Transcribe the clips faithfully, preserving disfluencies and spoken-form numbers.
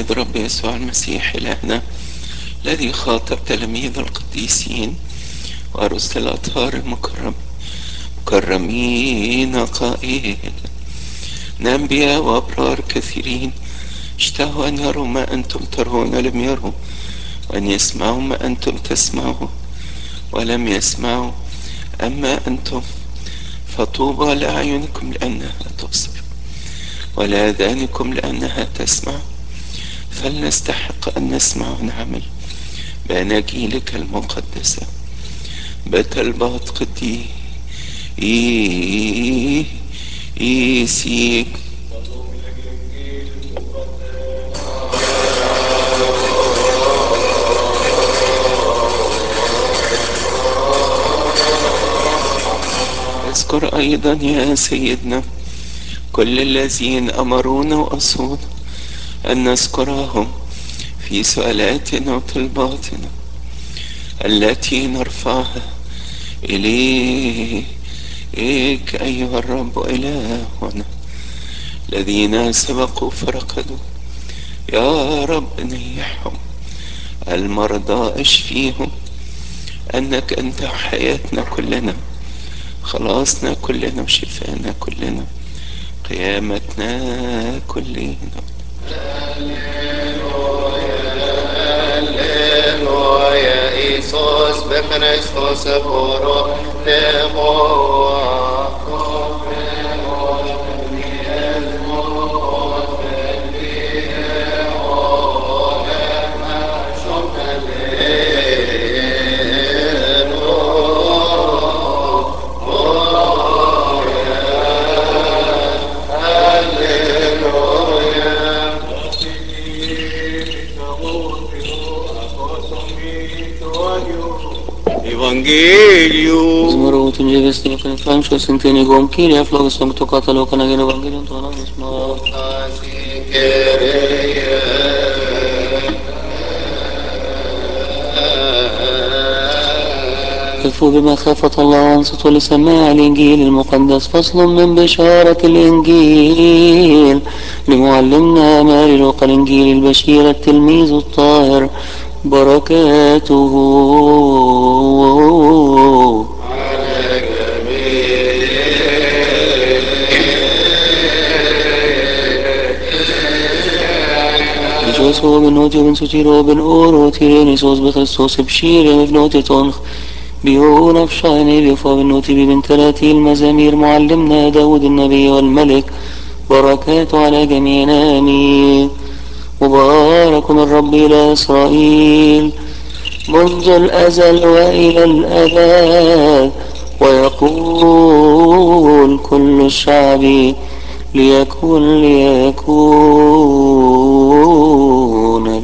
برب يسوع المسيح إلهنا الذي خاطب تلاميذ القديسين ورسل الأطهار المكرم مكرمين قائلا: أنبياء وأبرار كثيرين اشتهوا أن يروا ما أنتم ترون لم يروا، وأن يسمعوا ما أنتم تسمعوا ولم يسمعوا. أما أنتم فطوبى لأعينكم لأنها تبصر ولآذانكم لأنها تسمع، فلنستحق أن نسمع ونعمل بأناجيلك المقدسة بطلبات قديسيك. اذكر أيضا يا سيدنا كل الذين أمرونا وأصونا أن نذكرهم في سؤالاتنا وطلباتنا التي نرفعها إليك أيها الرب إلهنا. الذين سبقوا فرقدوا يا رب نيحهم، المرضى اشفيهم، أنك أنت حياتنا كلنا، خلاصنا كلنا وشفانا كلنا، قيامتنا كلنا. Alleluia, Iisus بخريستوس برو Evangelium. Zmorou tu nie wiesz, nie konfam, że syntyni gomki, ja flog są to katalog na gen Evangelium to na nisma. كفوا بمخافة الله وانصتوا لسماع الإنجيل المقدس. فصل من بشارة الإنجيل لمعلمنا ماري لوقا الإنجيل البشير التلميذ الطاهر بركاته على جميع. Rejoice over not even so tiro ben oro tireni sos بخريستوس بشير بنوتي تونخ بيو نفشاني بيفا بنوتي ببن تلاتي المزامير معلمنا داود النبي والملك بركات على جميعنا آمين. مبارك من رب إلى إسرائيل منذ الأزل وإلى الأبد، ويقول كل الشعب ليكن ليكون.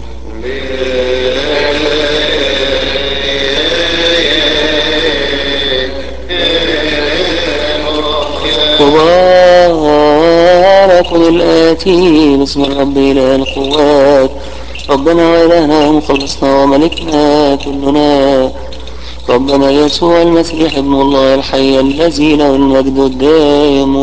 مبارك الآتي باسم الرب إله القوات، ربنا وإلهنا مخلصنا وملكنا كلنا، ربنا يسوع المسيح ابن الله الحي الذي له المجد الدائم.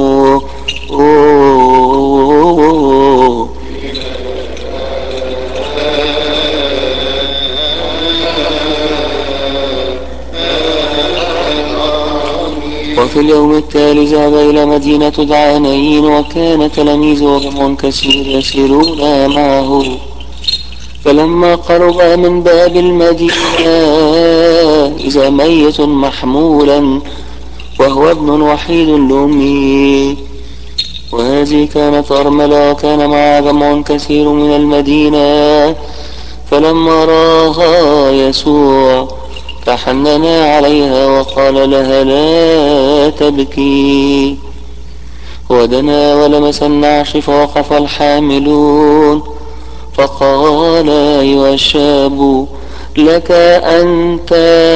وفي اليوم التالي ذهب إلى مدينة تدعى نايين، وكان تلاميذه جمع كثير يسيرون معه. فلما قرب من باب المدينة إذا ميت محمولا وهو ابن وحيد لأمه، وهذه كانت أرملة، وكان معها جمع كثير من المدينة. فلما راها يسوع تحننا عليها وقال لها لا تبكي. ودنا ولمس النعش فوقف الحاملون، فقال أيها الشاب لك أنت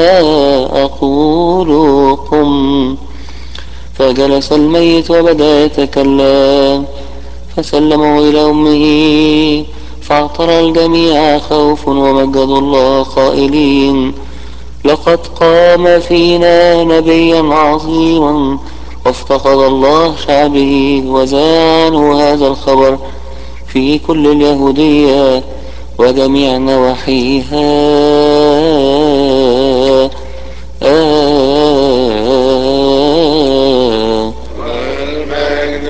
أقول قم. فجلس الميت وبدأ يتكلم، فسلمه إلى أمه، فاعترى الجميع خوف ومجدوا الله قائلين لقد قام فينا نبيا عظيما، وافتقد الله شعبه وزانوا هذا الخبر في كل اليهودية. وجميع نواحيها آه والمجد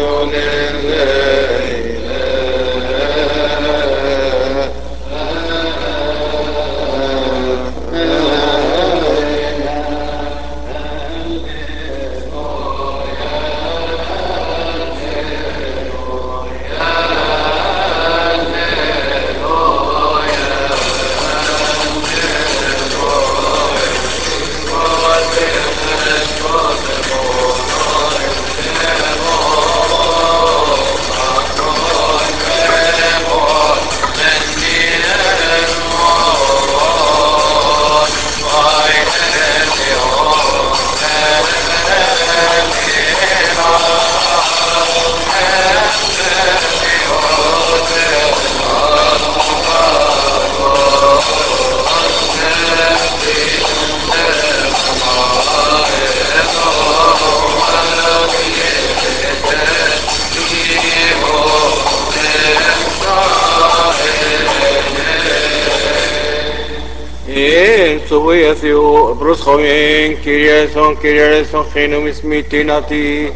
Subuyasu, Bruscoin, Kiriason, Kiriason, Genumis Mitinati.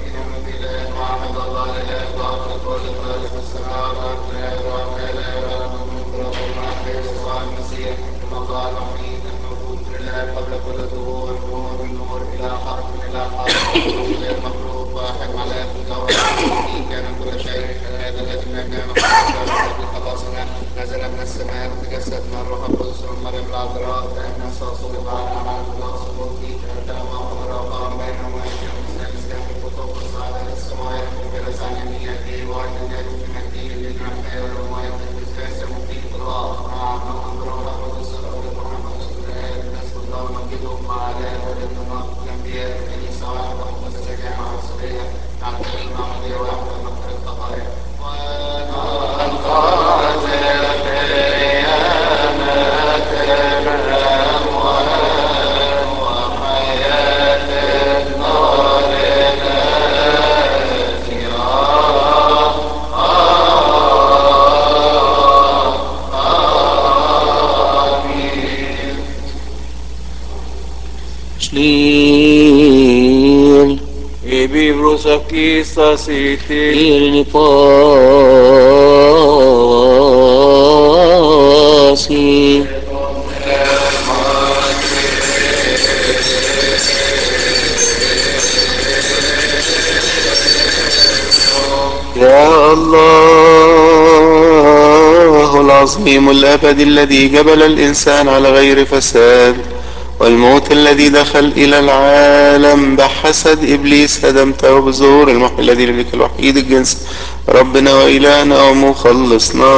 نزل من السماء وتجسد من الروح القدس من مريم العذراء فإن صلب على عمل الله سبوتي كلام أمر وقام بينهم ويجب الإسلام إسلام الكتب والصعد إلى السماوات وجلس عن يمينه وعد الناس في مجده لجمع خير ومية الإسلام سموتي الله مع من روح القدس رب محمد صلى الله عليه وسلم الناس الله مجدهم مع آلاف ولد النقط الأنبياء الكنيسة واحدة مقدسة جامعة عصرية نعتبر المعمودية واحدة مغفرة الخطايا Shlir Ibi brusakista siti. Irni pasi يا الله العظيم الأبدي الذي جبل الإنسان على غير فساد والموت الذي دخل إلى العالم بحسد إبليس هدمته بظهور المحي الذي لك الوحيد الجنس ربنا وإلهنا ومخلصنا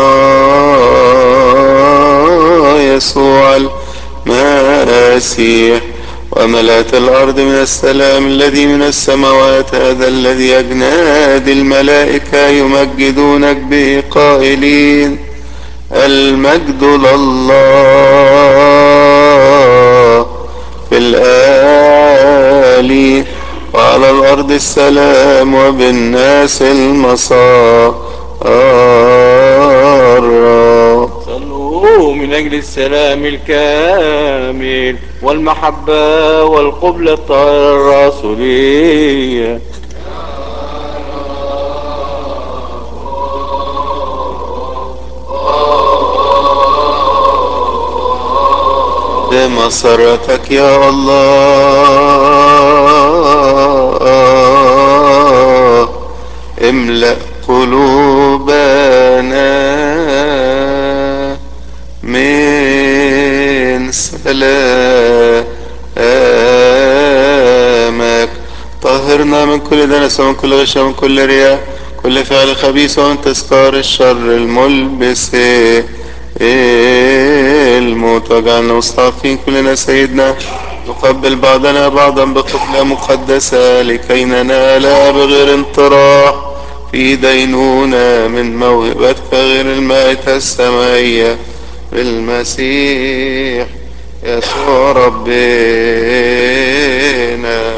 يسوع المسيح وملأت الأرض من السلام الذي من السماوات هذا الذي أجناد الملائكة يمجدونك به قائلين المجد لله في الآل وعلى الأرض السلام وبالناس المسار صلوا من أجل السلام الكامل والمحبة والقبلة الرسولية. بمسرتك يا الله املأ قلوبنا من سلامك طهرنا من كل دنس ومن كل غش ومن كل رياء كل فعل خبيث ومن تذكار الشر الملبس الموت واجعلنا مستعفين كلنا سيدنا نقبل بعضنا بعضا بقبلة مقدسة لكي ننال بغير انطراح في دينونة من موهبتك غير المائتة السمائية بالمسيح يسوع ربنا.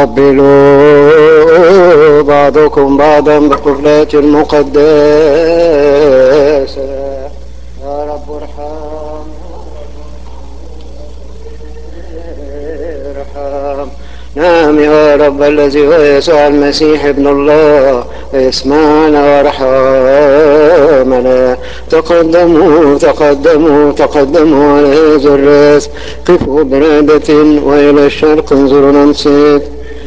قبلوا بعضكم بعضا بقبلات مقدسة. يا رب ارحم السلام يا رب الذي هو يسوع المسيح ابن الله اسمعنا وارحمنا. تقدموا تقدموا تقدموا على هذا الراس، قفوا برادة وإلى الشرق انظروا ننصت.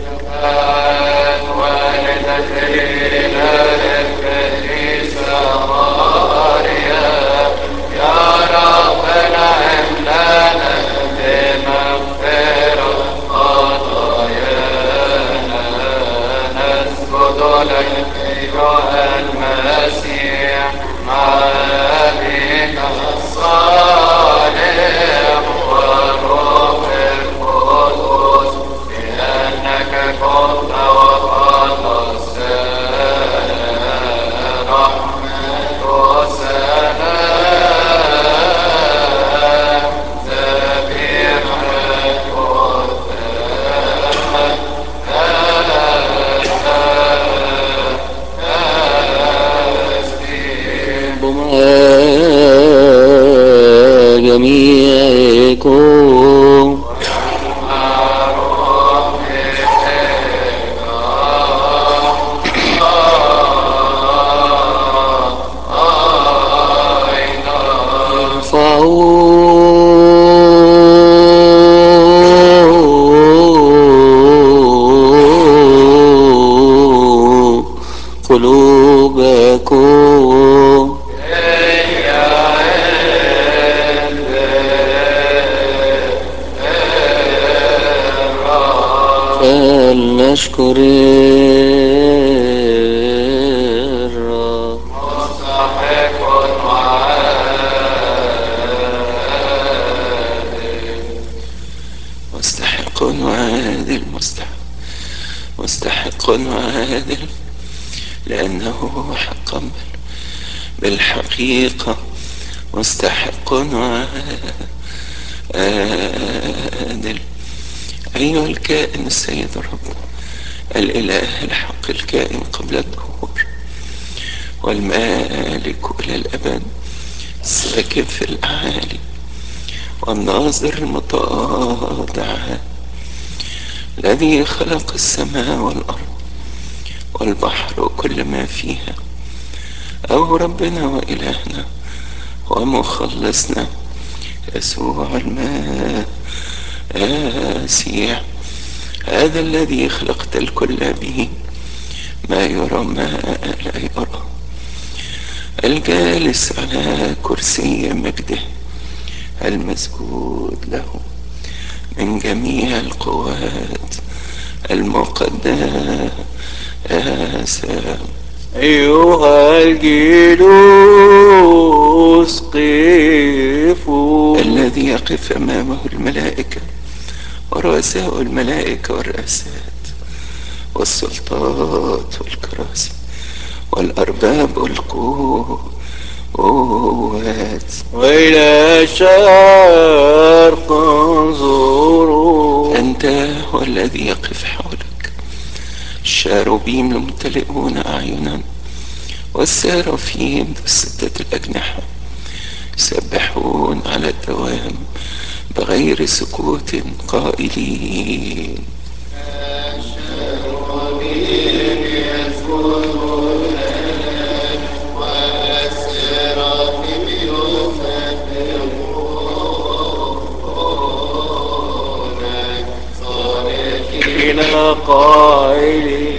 جميعكم ارفعوا قلوبكم فلنشكر الرب. مستحق وعادل مستحق مستحق وعادل لأنه حقا بالحقيقة مستحق وعادل. أيها الكائن السيد الرب الإله الحق الكائن قبل الدهور والمالك إلى الأبد الساكن في الأعالي والناظر المتواضع الذي خلق السماء والأرض والبحر وكل ما فيها، أو ربنا وإلهنا ومخلصنا يسوع المسيح، هذا الذي خلقت الكل به، ما يرى ما لا يرى، الجالس على كرسي مجده، المسجود له من جميع القوات المقدسة. أيها الجلوس قفوا، الذي يقف أمامه الملائكة ورؤساء الملائكة والرؤسات والسلطات والكراسي والأرباب والقوات، وإلى الشرق انظروا. أنت هو الذي يقف حولك الشاروبيم الممتلئون أعينا والسرافيم ذو الستة الأجنحة يسبحون على الدوام بغير سكوت قائلين قائلين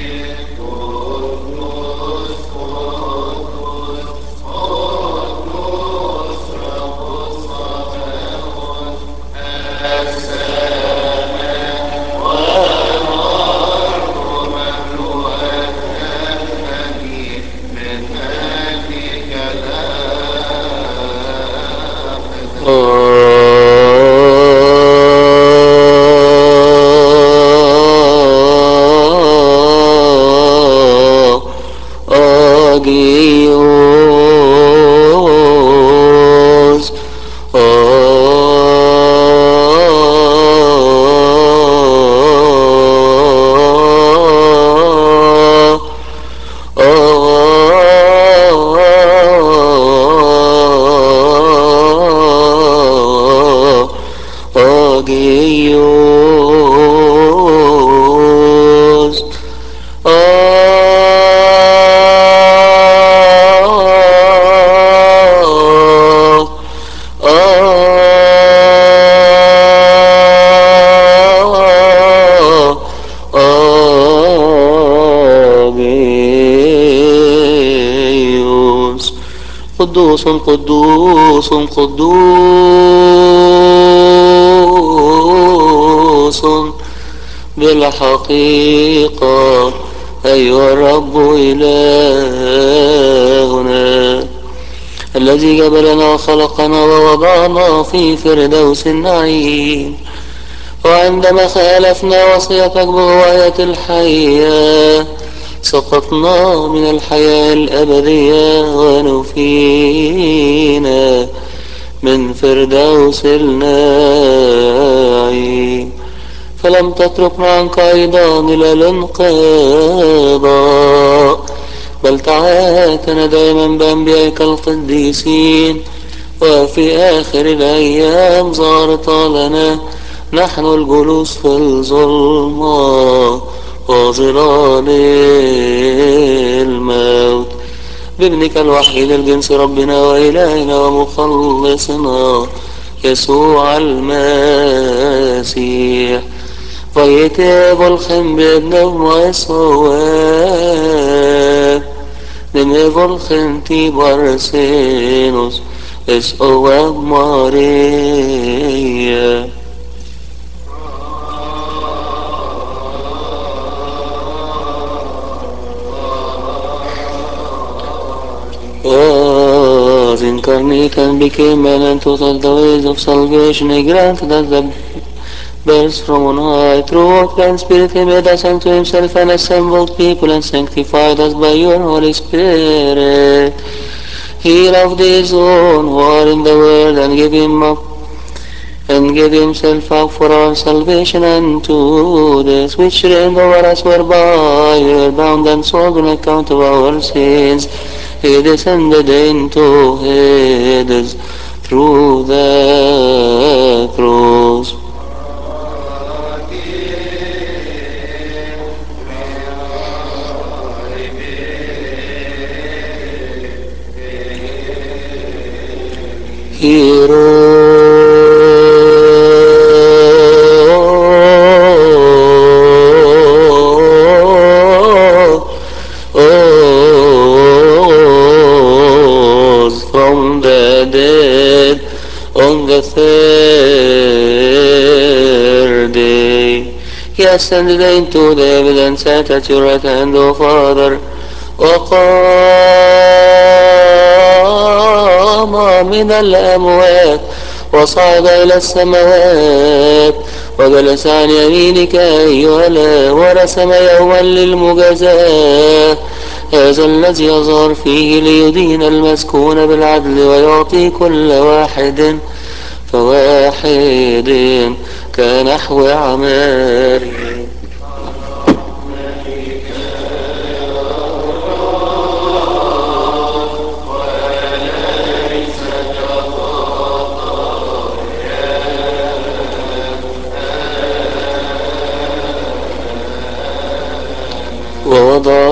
قدوس قدوس قدوس بالحقيقة أيها الرب إلهنا الذي جبلنا وخلقنا ووضعنا في فردوس النعيم. وعندما خالفنا وصيتك بغواية الحياة سقطنا من الحياة الأبدية ونفينا من فردوس النعيم. فلم تتركنا عنك أيضا إلى الانقضاء بل تعاتنا دائما بأنبيائك القديسين. وفي آخر الأيام ظهرت لنا نحن الجلوس في الظلمة وظلال الموت بابنك الوحيد الجنس ربنا وإلهنا ومخلصنا يسوع المسيح. Vayetevol-chem b'yadnav ma'esoev Nemevol-chem tibarsenos Es-oev Maria. Was incarnate and became man and taught us the ways of salvation. He granted us the birth from on high. Through water and spirit he made us unto himself an assembled people and sanctified us by your Holy Spirit. He loved his own who are in the world and gave him up and gave himself up for our salvation unto this which reigned over us, whereby we were bound and sold on account of our sins. He descended into Hades through the cross. He rose from the dead on the third day. He ascended into the heavens and sat at your right hand, O Father. وقام من الأموات وصعد إلى السماوات وجلس عن يمينك أيها الآب ورسم يوما للمجازاة. هذا الذي يظهر فيه ليدين المسكون بالعدل ويعطي كل واحد فواحد كنحو أعماله. ووضع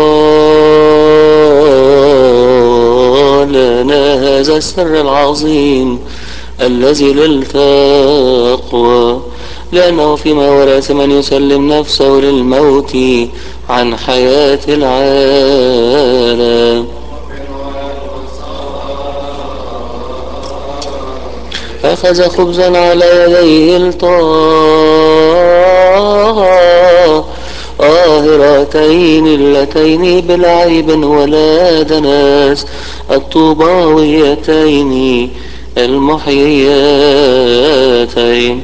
لنا هذا السر العظيم الذي للتقوى لأنه فيما ورث من يسلم نفسه للموت عن حياة العالم أخذ خبزا على يديه الطاهرتين اللتين بلا عيب ولا دنس الطوباويتين المحييتين.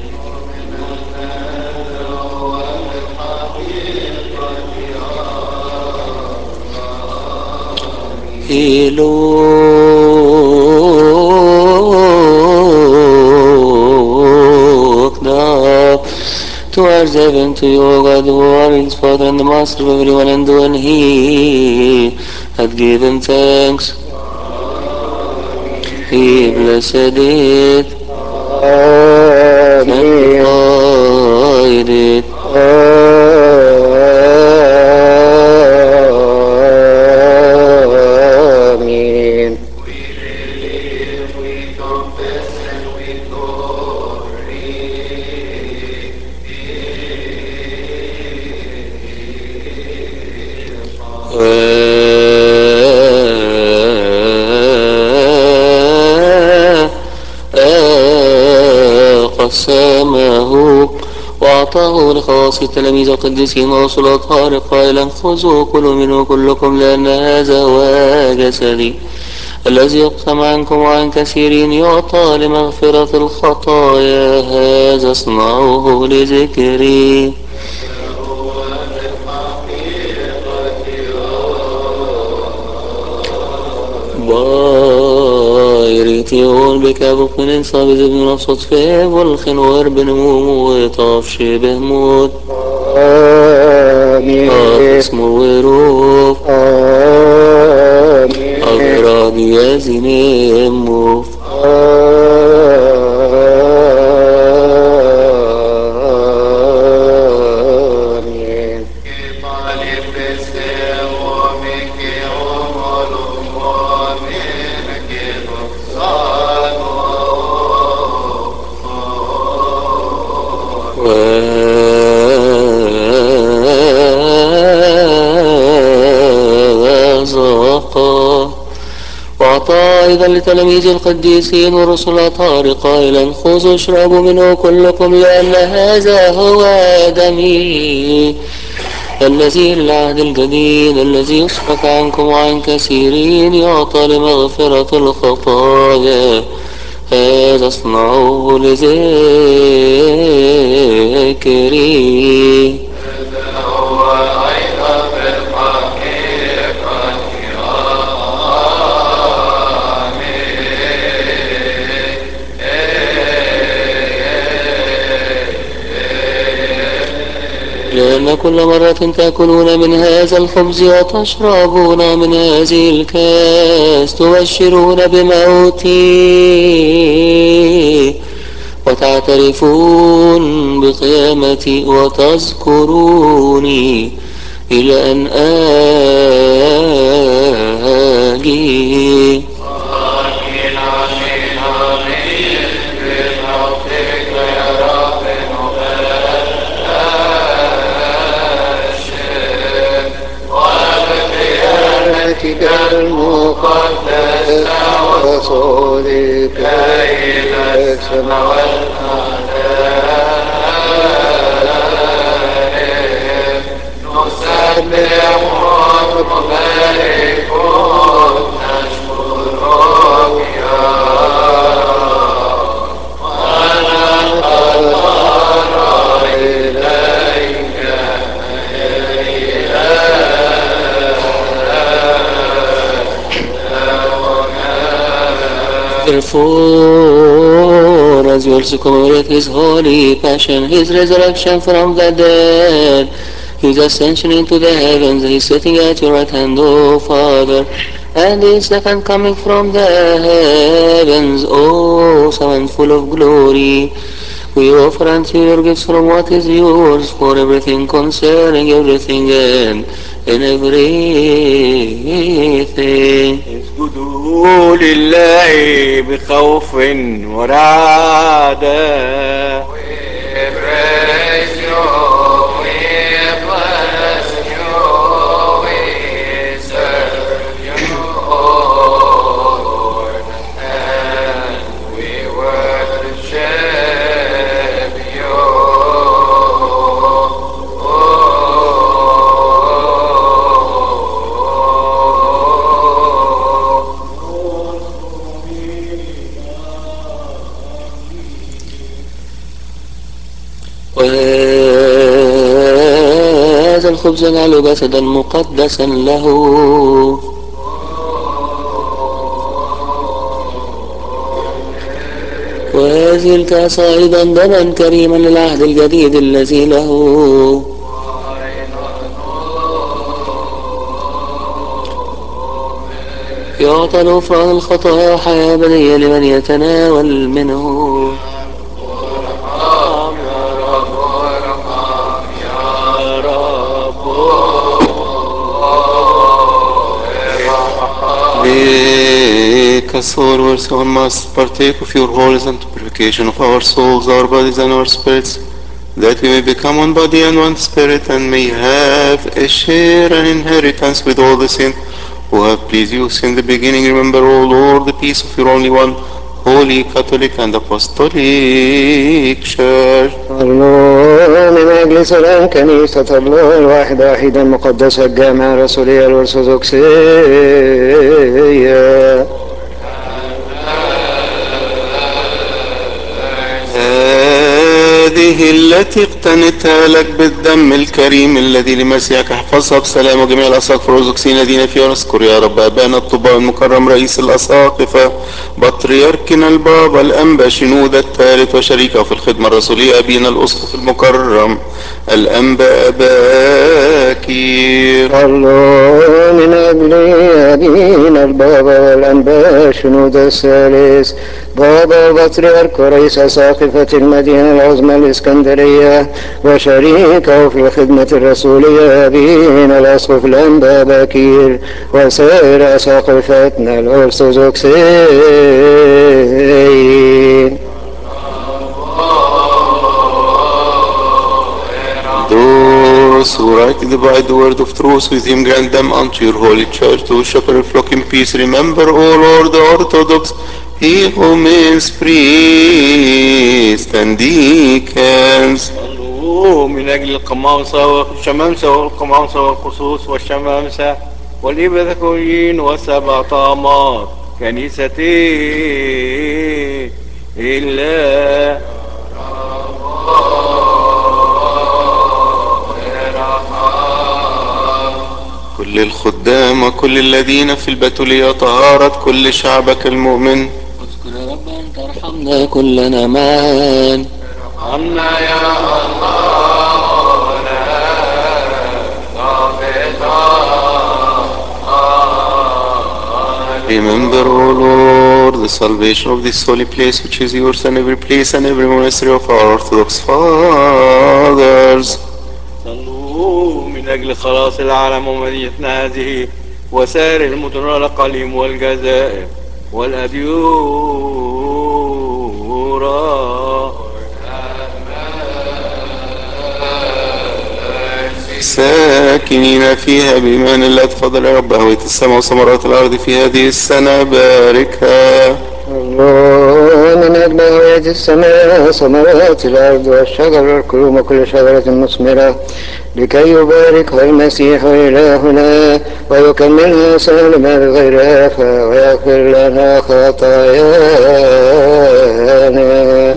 Look up towards heaven to your God who are his Father and the Master of everyone, and when he had given thanks he blessed it, sanctified it, Amen. We believe, we confess, and we glory in قسمه وأعطاه لخواص التلاميذ القديسين ورسل الأطهار قائلا خذوا كلوا منه كلكم لأن هذا هو جسدي الذي يقسم عنكم وعن كثيرين يعطى لمغفرة الخطايا هذا اصنعوه لذكري. بايريتيون بكابوك من إنصاب ابن نفسه فيه والخنور بنموم وطاف شبه موت آمين اسمه وروف آمين أغراب يزني موف آمين وذاقا وأعطى أيضا لتلاميذ القديسين ورسل الأطهار قائلا خذوا اشربوا منه كلكم لأن هذا هو دمي الذي للعهد الجديد الذي يسفك عنكم وعن كثيرين يعطى لمغفرة الخطايا هذا اصنعوه لذكري. لأن كل مرة تأكلون من هذا الخبز وتشربون من هذه الكاس تبشرون بموتي وتعترفون بقيامتي وتذكروني إلى أن آجي. المقدس ورسولك إلى السماوات نسبح ونبارك ونشكرك يا رب ونتضرع إليك يا Therefore, as you also commemorate his holy passion, his resurrection from the dead, his ascension into the heavens, his sitting at your right hand, O Father, and his second coming from the heavens, awesome and full of glory, we offer unto you your gifts from what is yours, for everything concerning everything and in everything. اسجدوا لله بخوف ورعدة. praise you, we bless you, we serve you, Lord, and we worship you. وهذا الخبز نجعله جسدا مقدسا له وهذه الكأس أيضا دما كريما للعهد الجديد الذي له يعطى غفران الخطايا وحياة أبدية لمن يتناول منه. Make us all who must partake of your holiness and purification of our souls, our bodies, and our spirits, that we may become one body and one spirit, and may have a share and inheritance with all the saints who have pleased you since the beginning. Remember, O Lord, the peace of your only one, Holy Catholic and Apostolic Church. صلوا من أجل سلام كنيسة الله الواحدة واحدة المقدسة الجامعة الرسولية الأرثوذكسية. هذه التي اقتنتها لك بالدم الكريم الذي لمسيحك احفظها بسلام وجميع الأساقفة الأرثوذكسيين الذين فيها نذكر يا رب أبانا الطباء المكرم رئيس الأساقفة بطريركنا البابا الأنبا شنودة الثالث وشريكه في الخدمة الرسولية أبينا الأسقف المكرم الأنبا أباكير. صلوا من أجل أبينا البابا والأنبا شنودة الثالث بابا بطريرك ورئيس أساقفة المدينة العظمى الإسكندرية وشريكه في الخدمة الرسولية أبينا الأسقف الأنبا باكير وسائر أساقفتنا الأرثوذكسيين. Those who rightly divide the word of truth with him, grant them unto your holy church to shepherd flock in peace. Remember, O Lord, the Orthodox, he who means priests and deacons. صلوا من أجل القمامسة والشمامسة والقمامسة والخصوص والشمامسة والإبذكويين والسبع طامات كنيستي إلا كل الخدام وكل الذين في البتولية طهارة كل شعبك المؤمن. اذكر يا رب أن ترحمنا كلنا معا. عنا يا الله Remember, O Lord, the salvation of this holy place which is yours, and every place and every monastery of our Orthodox fathers. صلوا من أجل خلاص العالم ومدينتنا هذه وسائر المدن والأقاليم والجزائر والأديورة ساكنين فيها بإيمان الله. تفضل يا رب أهوية السماء وثمرات الأرض في هذه السنة باركها. الله من أجل هوية السماء ثمرات الأرض والشجر والكروم وكل شجرة مثمرة لكي يباركها المسيح إلهنا ويكملها سالمة بغير آفة ويغفر لنا خطايانا.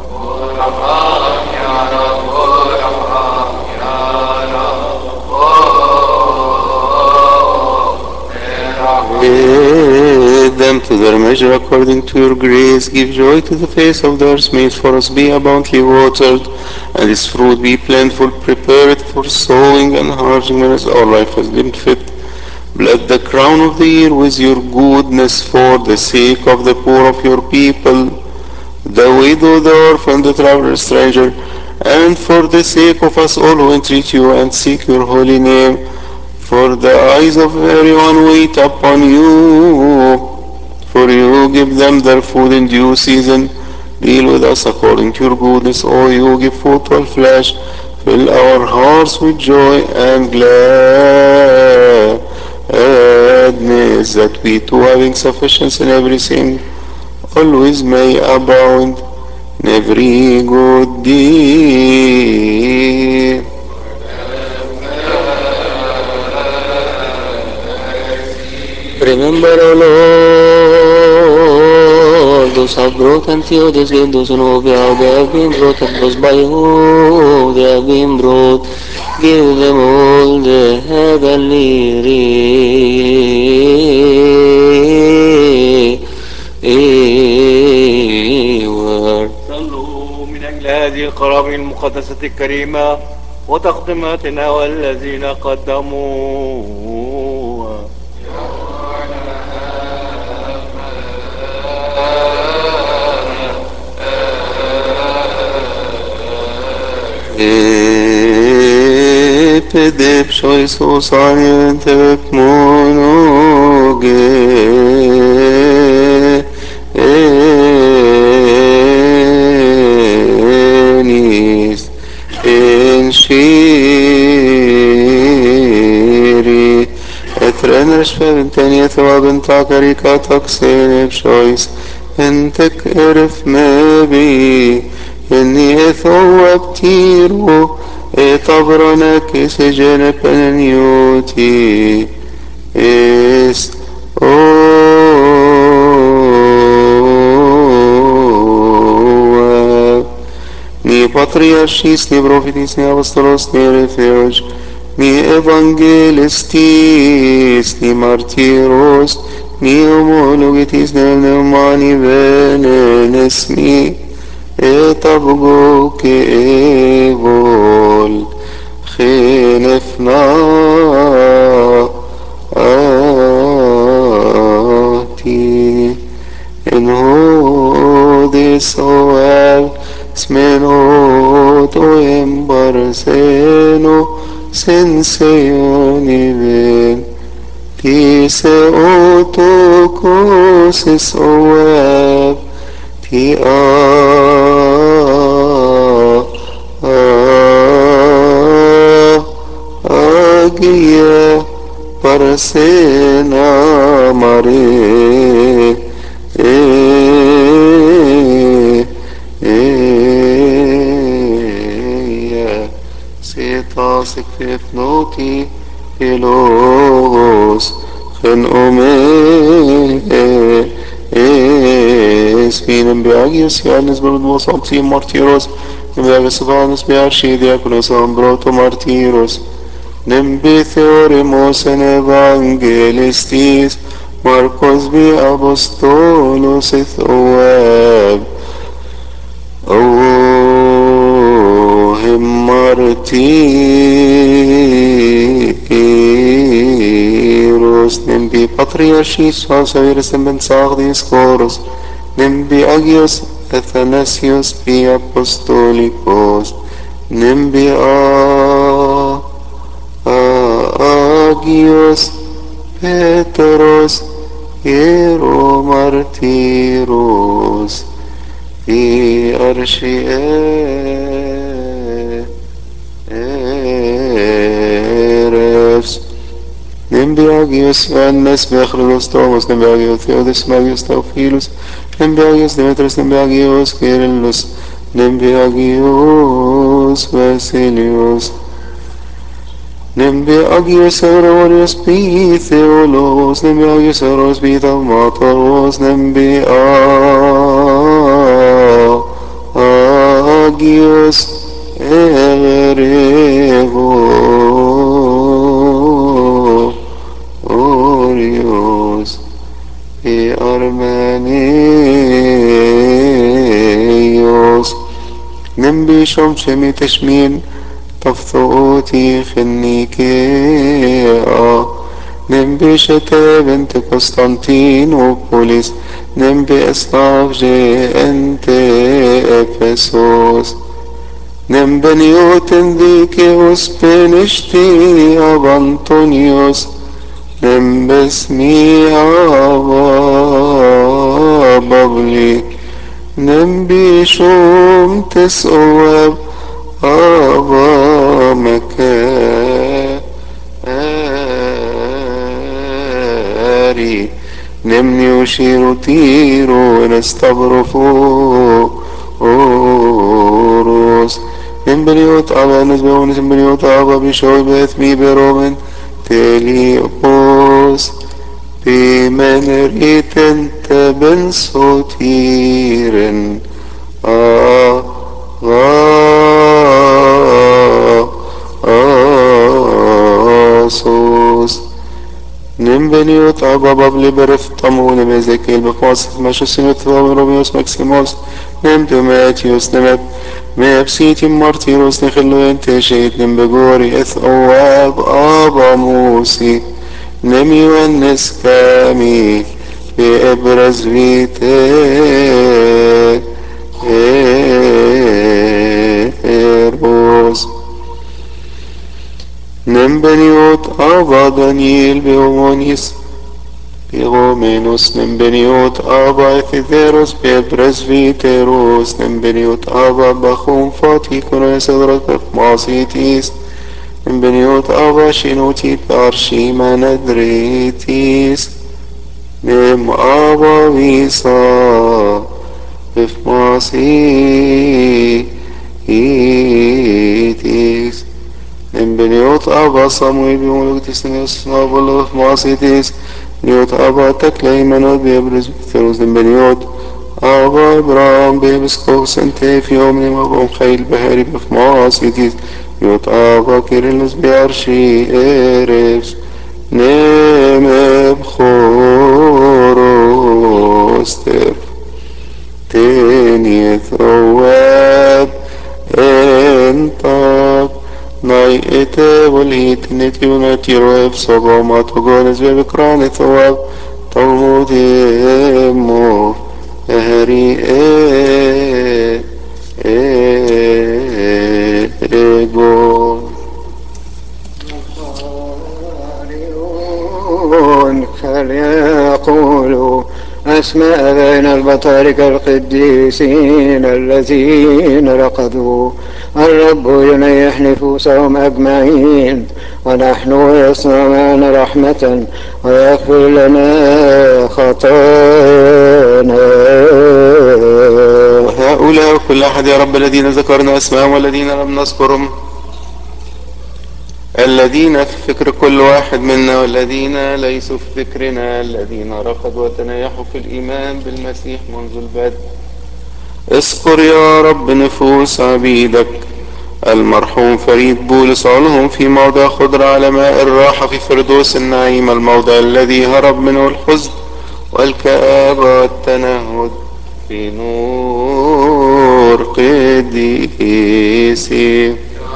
Give them to their measure according to your grace. Give joy to the face of the earth. May its forest be abundantly watered, and its fruit be plentiful. Prepare it for sowing and harvesting as our life has deemed fit. Bless the crown of the year with your goodness for the sake of the poor of your people, the widow, the orphan, the traveler, stranger, and for the sake of us all who entreat you and seek your holy name. For the eyes of everyone wait upon you, for you give them their food in due season. Deal with us according to your goodness, O you give food to all flesh. Fill our hearts with joy and gladness, that we too, having sufficiency in everything, always may abound in every good deed. Remember, O Lord, those who have brought unto you this gift, those who know they have been brought, and those by whom they have been brought. Give them all the heavenly reward. صلوا من أجل هذه القرابين المقدسة الكريمة وتقدماتنا والذين قدموها. Epede psoisos arientevek monoge enis en shiri etrener shveventeni etvaben takarika taksene psois انتك ارف ما بي اني اثوب تيرو اطبرنا كسجن بنيوتي اس او ni patriarchis, ni prophetis, ni apostolos, ni eleftheos, ni evangelistis, ni martyros, ni homologetis, ni pneumani venenesmi, et abgo que evol, خلفنا آتي إن هو ديسوال سمنوت وإمبرسينو سنسيوني بين تيسي أوتوكوسيس أواب تي آ آجيا برسينا مري سيتاسك في فنوتي إلوس خن أمي اسمين بياجيس يانس برد وصمتي مارتيروس بياجيس فانس بيارشي دياكونوس أمبروتو مارتيروس نمبي ثيوريموس ان ايفانجيليستيس ماركوس بي ابوستولوس ثواب اوهم مارتيروس نمبي باتريارشيس وسويرس بن ساغديس كوروس نمبي اجيوس اثناسيوس بي ابوستوليكوس نمبي آ Agios Petros Hiero Martyros في أرشي إيرفس نمبياجيوس أنس بخرلوس توماس نمبياجيوس ثيودس ماجيوس توفيلوس نمبياجيوس ديمترس نمبياجيوس كيرلس نمبياجيوس باسيليوس Nembeagios Aurorios Pi Theolos, Nembeagios Auros Pi Thaumatos, Nembeagios Erevo Orios E Armenios Nembi Shom Shemi Teshmin تفثوتي خنيكيا نمبي شتا بنت قسطنطينوبوليس نمبي اسنافجي انت افسوس نمبنيوتن ذيكيوس بنشتي اب انطونيوس نمبسمي ابا بابلي نمبي شوم تسواب أبا مكاري نمني وشير تيرو نستبرفو أوروس نمبريوت أبا نزبون نمبريوت أبا بشوي بثمي برومن تليوس بمن ريتن تبن صوتيرن آه آسوس نمبنيوت أبا بابلي برف طمون مزكيل بقواصف ماشو سنوت روميوس ماكسيموس نمتو ماتيوس نمت مابسيتي مارتيروس نخلو انت شيت نمبغوري اث اواب أبا موسي نميو النس كامي في ابرز فيتي إيروس نمبنيوت أبا دانييل بيومونيس بيغومينوس نمبنيوت أبا إثيثيروس بيبرزفيتيروس نمبنيوت أبا بخوم فاتي كنو يسدرك ماسيتيس نمبنيوت أبا شينوتي بارشي مندريتيس Mem Abba Visa if Masi itis Mem Beniot Abba Samuel Bimuluk Tisnius Nabul if Masitis Beniot Abba Taklay Manot Bebris Victorus Beniot Abba Abraham Bebiskos and Tefium Nimabum Khail Bahari if Masitis Beniot Abba Kirilus Biarshi Eres نام بخوروستر تاني ثواب انطاق ناي اتابل هيتنتي ونتي رواب صبا ما تقونز ببكران ثواب طومود امو اهري ايه ايه ايه فليقولوا أسماء بين البطاركة القديسين الذين رقدوا الرب ينيح نفوسهم أجمعين ونحن يصنع معنا رحمة ويغفر لنا خطايانا. وهؤلاء كل أحد يا رب الذين ذكرنا أسماءهم والذين لم نذكرهم الذين في فكر كل واحد منا والذين ليسوا في فكرنا الذين رقدوا وتنايحوا في الإيمان بالمسيح منذ البدء اذكر يا رب نفوس عبيدك المرحوم فريد بولس علهم في موضع خضر على ماء الراحة في فردوس النعيم الموضع الذي هرب منه الحزن والكآبة والتنهد في نور قديسي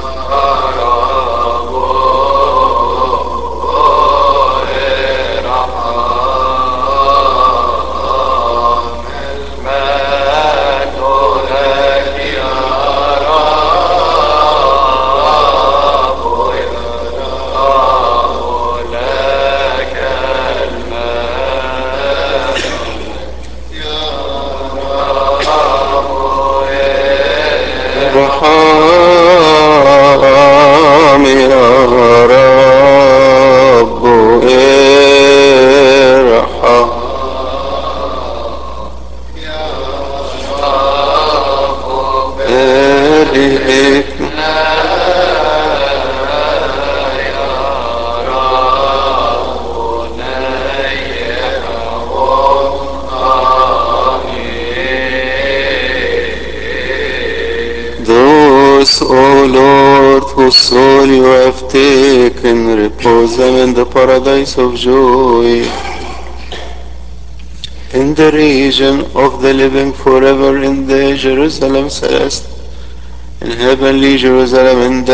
ارحم يا رب ارحم Those, O Lord, whose soul you have taken, repose them in the paradise of joy, in the region of the living forever, in the Jerusalem celeste, in heavenly Jerusalem, in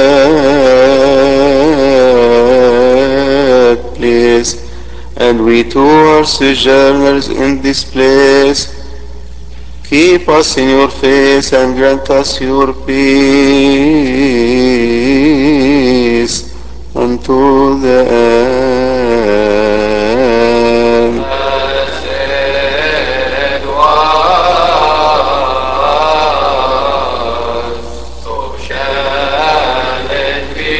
that place. And we too are sojourners in this place. Keep us in your face and grant us your peace unto the end. Blessed ones, so shall it be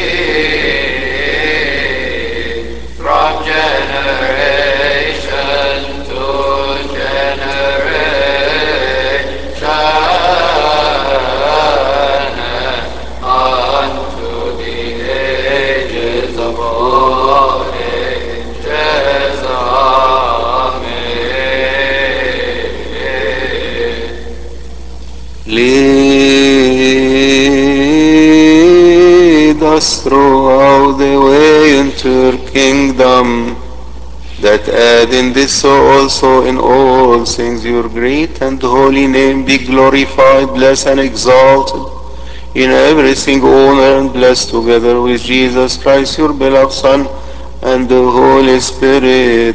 from generation to generation unto the ages of all ages. Amen. Lead us throughout the way into your kingdom, that add in this so also in all things your great and holy name be glorified, blessed and exalted in everything, honor and blessed together with Jesus Christ, your beloved Son, and the Holy Spirit.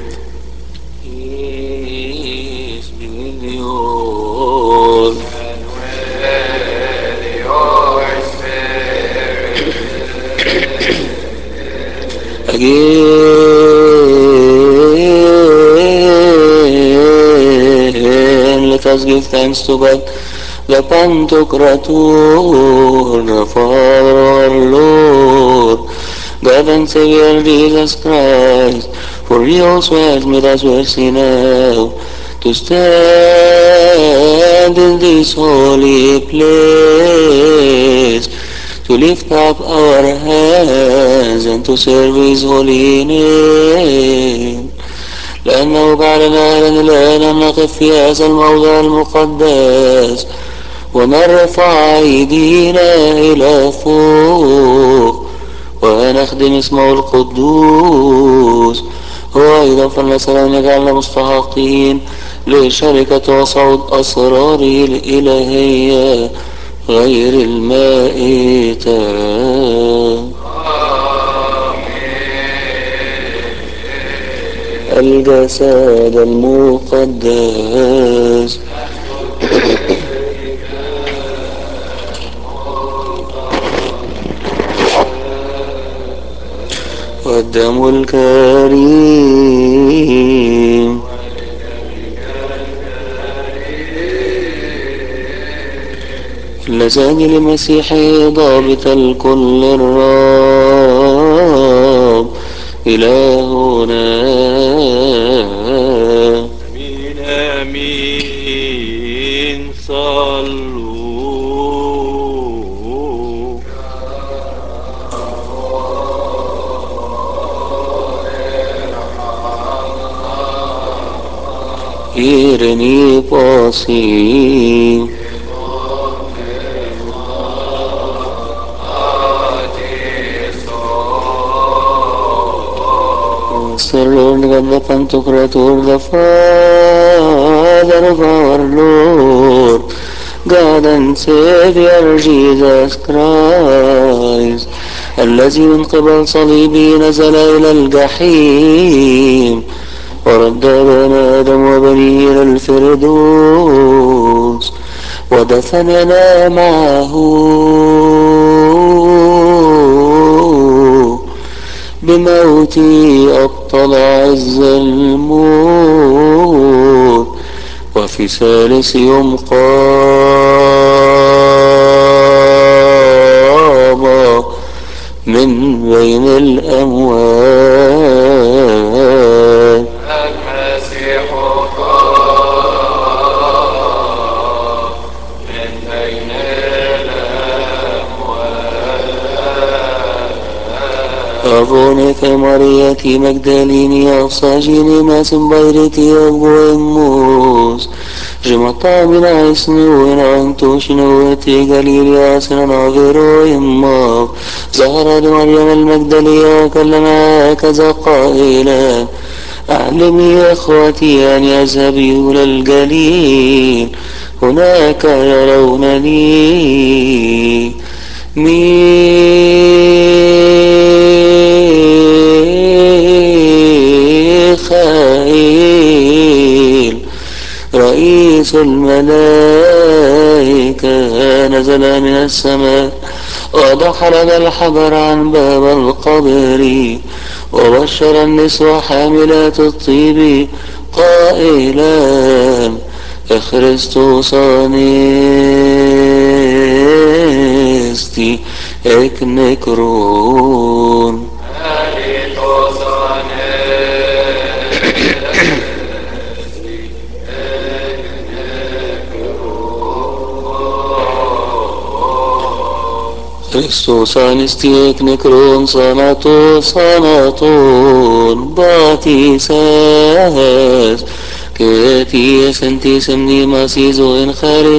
Peace be with you. And with your spirit. Again, let us give thanks to God, the Pantocrator, the Father our Lord, God and Savior Jesus Christ, For he also has made us mercy now to stand in this holy place, to lift up our hands and to serve his holy name. لأنه جعلنا أهلا الآن أن نقف في هذا الموضع المقدس ونرفع أيدينا إلى فوق ونخدم اسمه القدوس. هو أيضا فلنسأل أن يجعلنا مستحقين لشركة وصعود أسراره الإلهية غير المائتة. الجسد المقدس والدم الكريم اللذان لمسيح ضابط الكل الرب إلهنا. آمين آمين. صلوا. إيرني باسي Master Lord God the Pantocrator, the Father of our Lord, God and Savior Jesus Christ, الذي من قبل صليبه نزل إلى الجحيم ورد بني آدم وبنيه إلى الفردوس ودفننا معه بموتي أبطل عز الموت وفي ثالث يوم قام من بين الأموات. المسيح قام من بين أظنك مريتي مجداليني أفصاجيني ما سنبيرتي أبواموس جمطا من عسني وإن شنوتي قليل أسنا ناظرو يماف ظهر لمريم المجدلية وكلمها هكذا قائلا أعلمي يا أخوتي أن يذهبي إلى الجليل هناك يرونني. ميخائيل رئيس الملائكة نزل من السماء ودحرج الحجر عن باب القبر وبشر النسوة حاملات الطيب قائلا اخرستوس انستي اكنكرون. Χριστός ανιστιεκ νεκρών θανάτος θανάτων μπάτησας και αιτίες εν της μνήμας εις ζωήν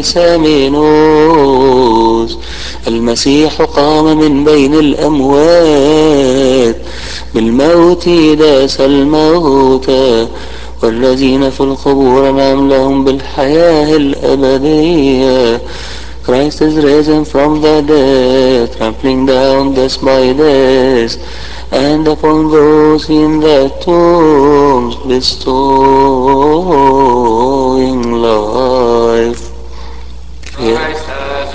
χαρισαμένος. المسيح قام من بين الأموات بالموت داس الموتى والذين في القبور نعم لهم بالحياة الأبدية. Christ is risen from the dead, trampling down death by death, and upon those in the tombs bestowing life. Christ has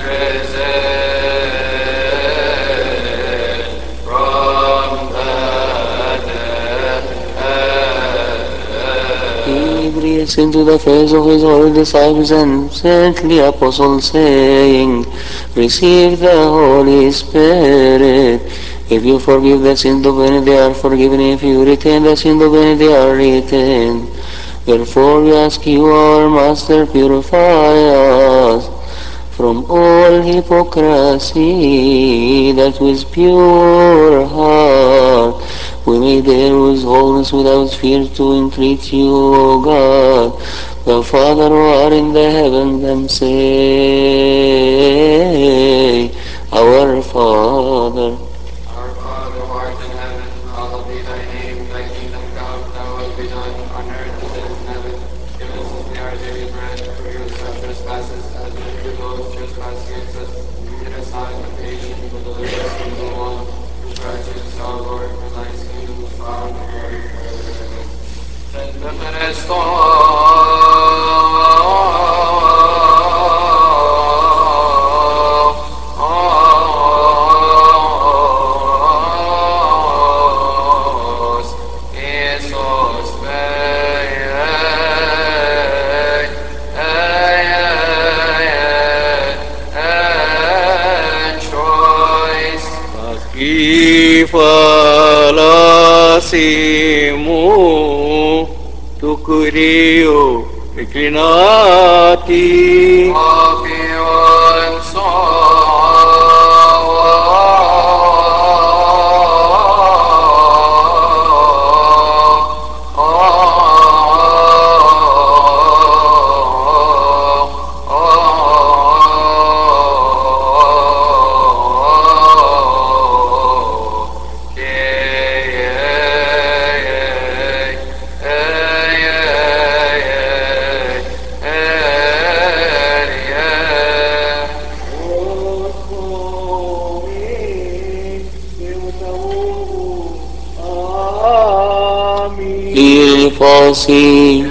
risen from the dead. He breathes into the face of his holy disciples and saintly apostles, saying, receive the Holy Spirit. If you forgive the sins of any, they are forgiven. If you retain the sins of any, they are retained. Therefore we ask you, our Master, purify us from all hypocrisy, that with pure heart we may dare with wholeness without fear to entreat you, O God, the Father who art in the heavens, and say, Our Father. Our Father who art in heaven, hallowed be thy name. Thy kingdom come, thy will be done, on earth as it is in heaven. Give us this day our daily bread, and forgive us our trespasses, as we forgive those who trespass against us. Lead us not into temptation, but deliver us from evil one. For thine is our Lord, and thine is the kingdom, the power, and the glory forever. Amen. Santa Falasimu tukurio reclinati Apion فاصي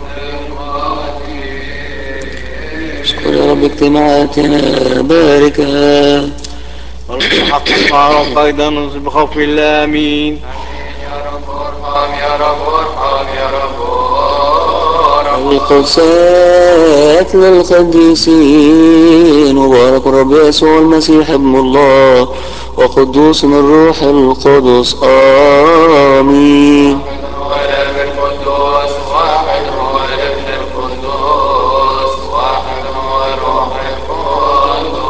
اشكر يا رب اجتماعاتنا، باركها والحق المعروف أيضا نصب بخوف الله آمين. آمين يا رب ارحم يا رب ارحم يا رب ارحم. القدسات للقديسين، مبارك الرب يسوع المسيح ابن الله وقدوس من الروح القدس، آمين. هو الاب القدوس، واحد هو الابن القدوس، واحد هو الروح القدوس.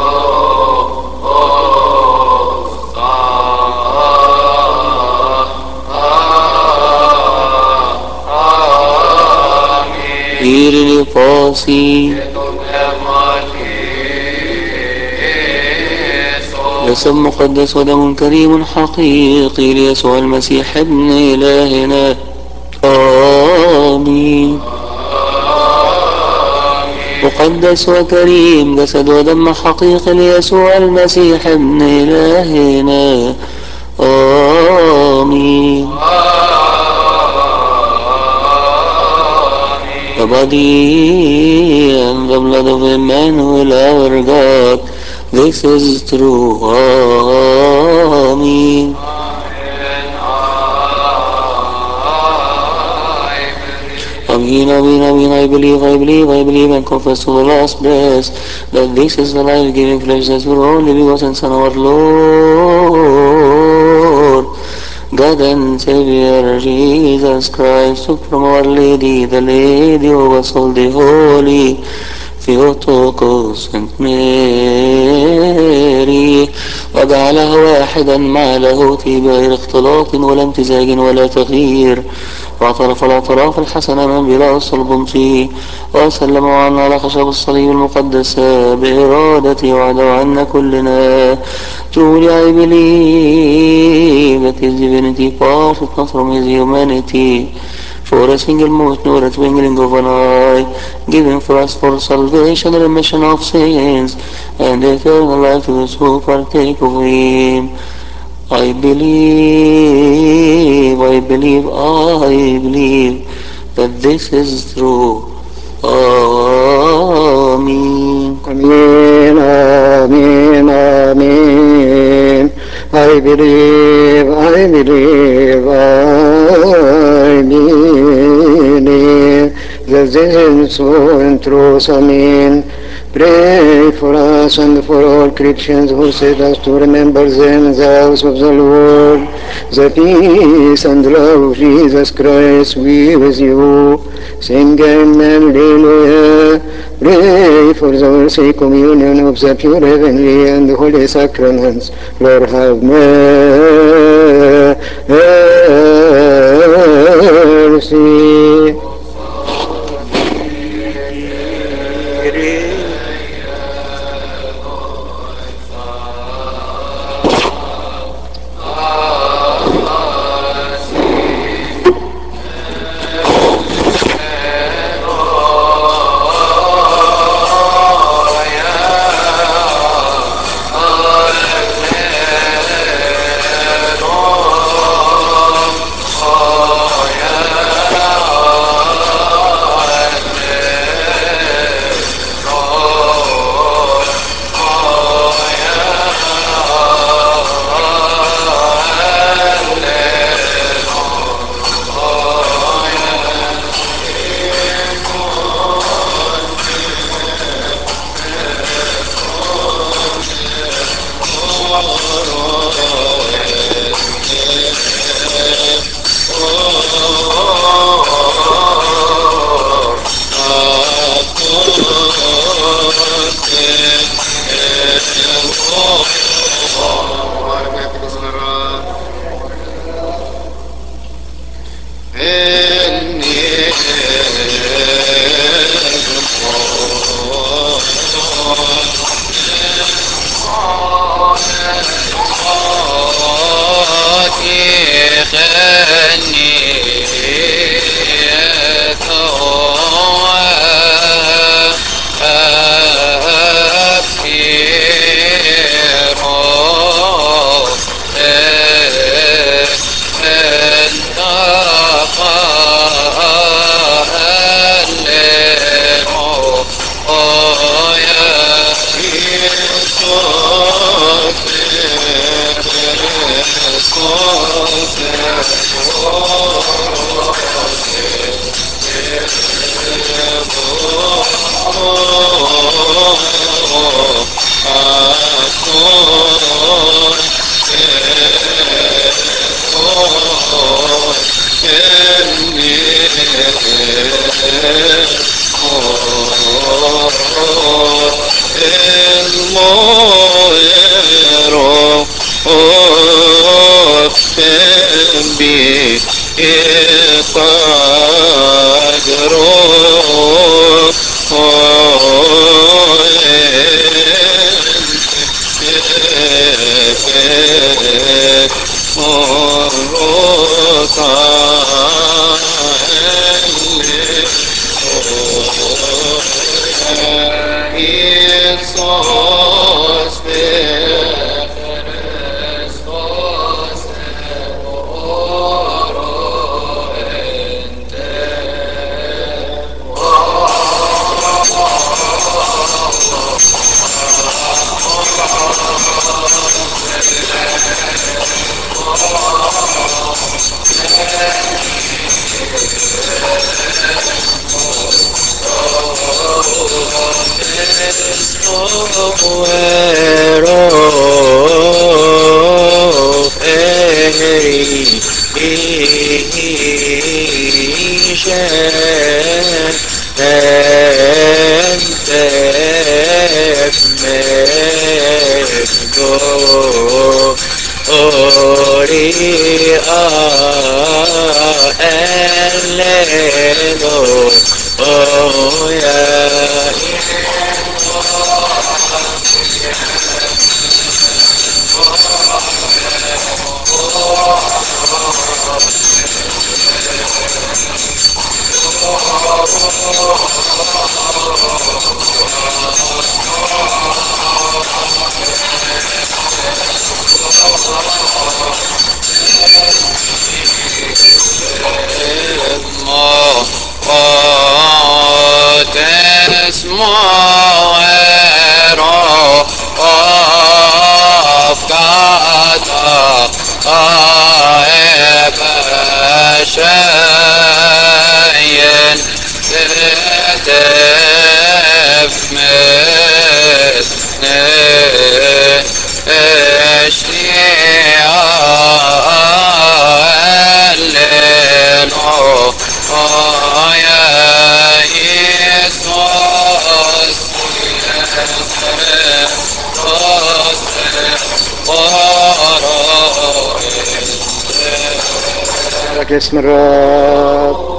إيرني فاصي جسم مقدس ودم كريم حقيقي ليسوع المسيح ابن إلهنا، آمين. مقدس وكريم جسد ودم حقيقي ليسوع المسيح ابن إلهنا، آمين. The body and the blood of Emmanuel our God, this is true, آمين. Amen, amen, amen. I believe, I believe, I believe and confess to the last breath that this is the life-giving flesh that your only begotten Son, our Lord, God and Savior Jesus Christ, took from Our Lady, the Lady of us all, the Holy Theotokos and Mary، وجعلها واحدا مع لاهوته بغير اختلاط ولا امتزاج ولا تغيير، واعترف الاعتراف الحسن من بلاس البنطي، وسلم عنا على خشب الصليب المقدس بإرادته وعده عنا كلنا. Truly I believe that his divinity parted not from his humanity for a single moment nor a twinkling of an eye, given for us for salvation, remission of sins, and eternal life to those who partake of him. I believe, I believe, I believe that this is true. Amen. Amen, amen, amen. I believe, I believe, I believe that this is so in truth, amen. Pray for us and for all Christians who save us to remember them in the house of the Lord. The peace and love of Jesus Christ be with you. Sing in Alleluia. Pray for the worthy communion of the pure heavenly and holy sacraments. Lord, have mercy. مبارك باسم الرب. إني باسم الرب.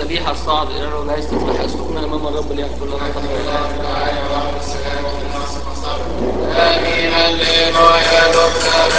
الذبيحة الصعد إلى الرب لا يستذبح أسلكنا أمام الرب ليغفر لنا خطايانا. آمين هللويا دكتور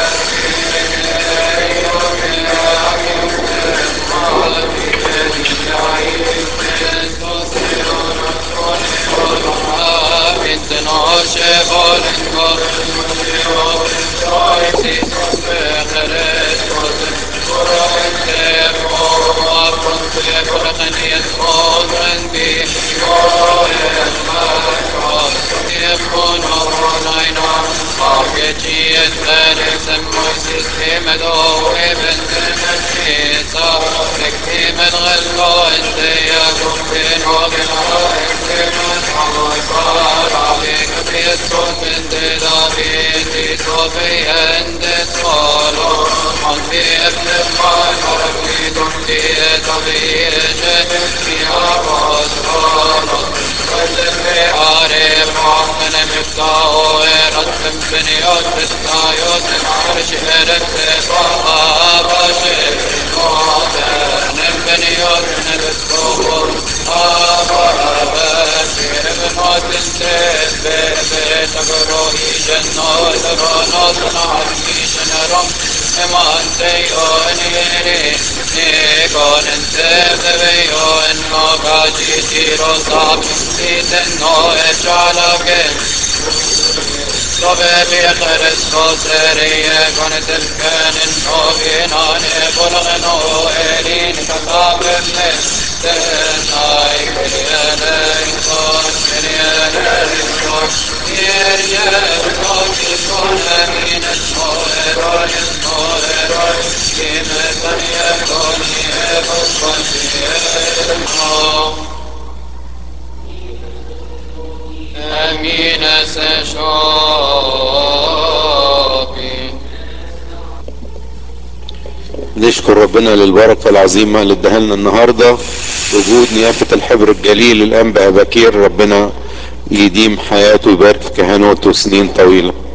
نشكر ربنا للبركة العظيمة اللي اداها لنا النهاردة وجود نيافة الحبر الجليل الأنبا بكير. ربنا يديم حياته ويبارك في كهنوته سنين طويلة.